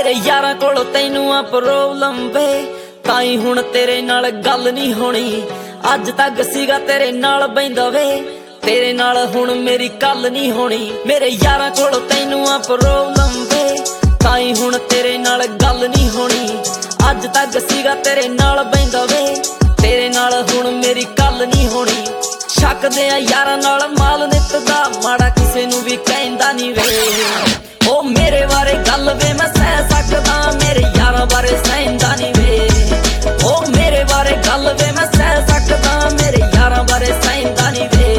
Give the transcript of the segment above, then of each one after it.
मेरे यारां कोलों तैनू आ प्रॉब्लम वे, ताई हुण तेरे नाल गल नहीं होनी। अज तक सीगा तेरे नाल बैंदा वे, तेरे नाल हुण मेरी गल नहीं होनी। मेरे यारां कोलों तैनू आ प्रॉब्लम वे, ताई हुण तेरे नाल गल नहीं होनी। अज तक सीगा तेरे नाल बैंदा वे, तेरे नाल हुण मेरी गल नहीं होनी। शकदे आ यारां नाल माल नितदा, माड़ा किसे नू भी कहंदा नहीं वे। ओ मेरे बारे गल वे मैं सह सकदा, मेरे यारां बारे सहंदा नहीं वे। ओ मेरे बारे गल वे मैं सह सकदा, मेरे यारां बारे सहंदा नहीं वे।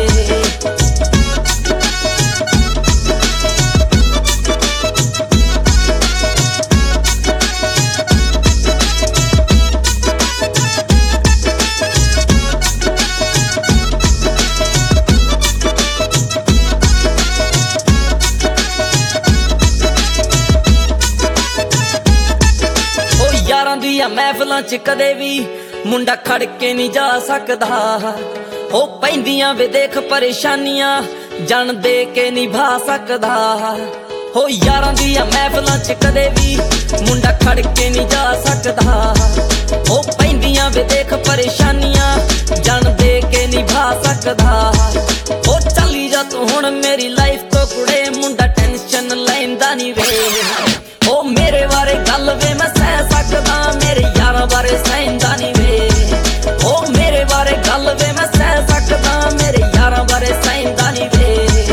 यारां दियां महफिलां च कदे भी मुंडा खड़ के नहीं जा सकदा। ओ पैंदियां वे देख परेशानियां, जन दे के निभा सकदा। हो यारां दियां महफिलां च कदे भी मुंडा खड़ के नहीं जा सकदा। ओ पैंदियां वे देख परेशानियां, जन दे के निभा सकदा। ओ चली जा तू हुण मेरी लाइफ तो कुड़े, मुंडा टेंशन लैंदा नहीं वे। ओ मेरे बारे गल वे मैं सह सकदा, मेरे यारां बारे सहंदा नहीं वे। ओ मेरे बारे गल वे मैं सह सकदा, मेरे यारां बारे सहंदा नहीं वे।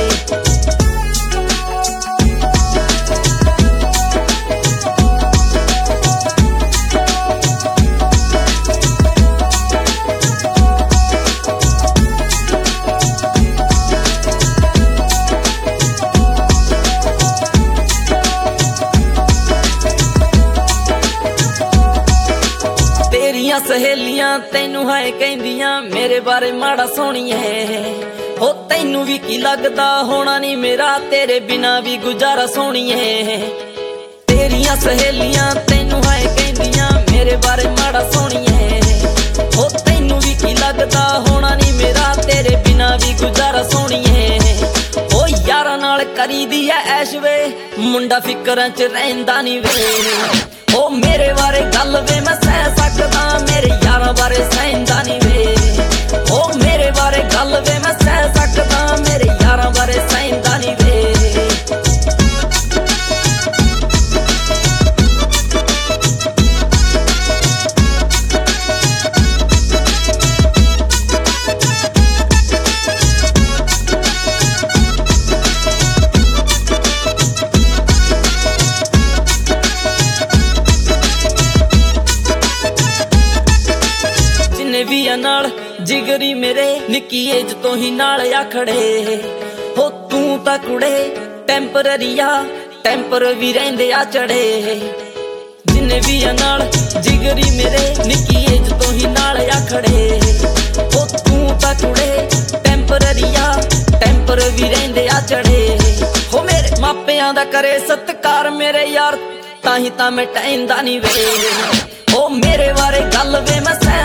तेरियां सहेलियां तैनू है कहंदियां, मेरे बारे माड़ा सोहणीए। हो तैनू भी की लगदा होना नहीं मेरा, तेरे बिना भी गुजारा सोहणीए। तेरियां सहेलियां तैनू है कहंदियां, मेरे बारे माड़ा सोहणीए। हो तैनू भी की लगदा होना नहीं मेरा, तेरे बिना भी गुजारा सोहणीए। ओ यारां नाल करी दी ऐ ऐश वे, मुंडा फिकरां च रहिंदा नहीं वे। ओ मेरे बारे गल वे मैं सह सकदा, मेरे यारां बारे सहंदा नहीं वे। ओ मेरे बारे गल वे मैं सह सकदा, मेरे यारां बारे सहंदा नहीं वे। भी नाल जिगरी मेरे निक्की एज तो ही नाल आ खड़े। हो तू तां कुड़े टैंपररी आ, टैंपर भी रहिंदे आ चढ़े। जिन्ने भी नाल जिगरी मेरे निक्की एज तो ही नाल आ खड़े। हो तू तां कुड़े टैंपररी आ, टैंपर भी रहिंदे आ चढ़े। हो मेरे मापियां दा करे सत्कार मेरे यार, ताही तां मैं टहिंदा नहीं वे। ओ मेरे बारे गल वे मैं